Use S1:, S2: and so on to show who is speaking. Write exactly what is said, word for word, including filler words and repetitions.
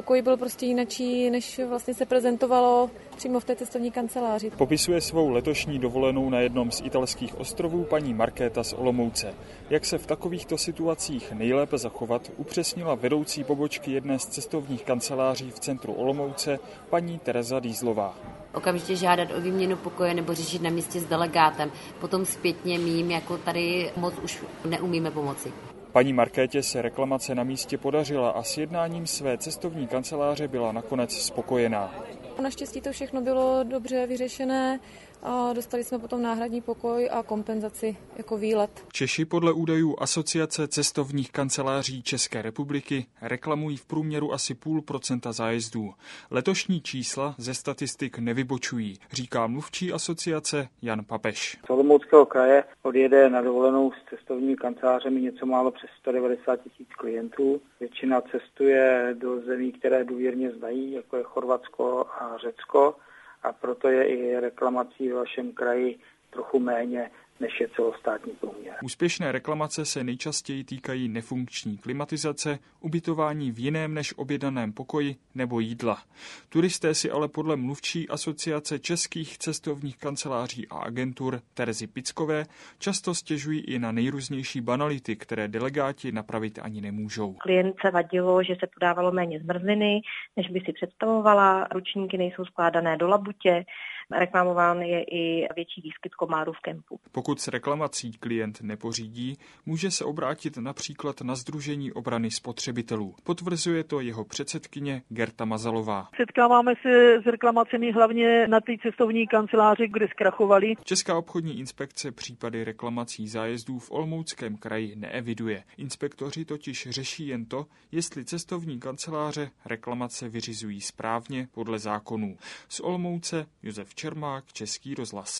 S1: pokoj byl prostě jinačí, než vlastně se prezentovalo přímo v té cestovní kanceláři.
S2: Popisuje svou letošní dovolenou na jednom z italských ostrovů paní Markéta z Olomouce. Jak se v takovýchto situacích nejlépe zachovat, upřesnila vedoucí pobočky jedné z cestovních kanceláří v centru Olomouce paní Tereza Dýzlová.
S3: Okamžitě žádat o výměnu pokoje nebo řešit na místě s delegátem. Potom zpětně my jim jako tady moc už neumíme pomoci.
S2: Paní Markétě se reklamace na místě podařila a s jednáním své cestovní kanceláře byla nakonec spokojená.
S1: Naštěstí to všechno bylo dobře vyřešené a dostali jsme potom náhradní pokoj a kompenzaci jako výlet.
S2: Češi podle údajů Asociace cestovních kanceláří České republiky reklamují v průměru asi půl procenta zájezdů. Letošní čísla ze statistik nevybočují, říká mluvčí asociace Jan Papeš.
S4: Z Olomouckého kraje odjede na dovolenou s cestovními kancelářemi něco málo přes sto devadesát tisíc klientů. Většina cestuje do zemí, které důvěrně znají, jako je Chorvatsko a Řecko. A proto je i reklamací v vašem kraji trochu méně, než je celostátní průměr.
S2: Úspěšné reklamace se nejčastěji týkají nefunkční klimatizace, ubytování v jiném než objednaném pokoji nebo jídla. Turisté si ale podle mluvčí Asociace českých cestovních kanceláří a agentur Terezy Pickové často stěžují i na nejrůznější banality, které delegáti napravit ani nemůžou.
S5: Klientce vadilo, že se podávalo méně zmrzliny, než by si představovala, ručníky nejsou skládané do labutě, reklamován je i větší výskyt komárů v kempu.
S2: Pokud s reklamací klient nepořídí, může se obrátit například na Sdružení obrany spotřebitelů. Potvrzuje to jeho předsedkyně Gerta Mazalová.
S6: Setkáváme se s reklamacemi hlavně na té cestovní kanceláři, kde zkrachovali.
S2: Česká obchodní inspekce případy reklamací zájezdů v Olomouckém kraji neeviduje. Inspektoři totiž řeší jen to, jestli cestovní kanceláře reklamace vyřizují správně podle zákonů. Z Olomouce Josef Čermák, Český rozhlas.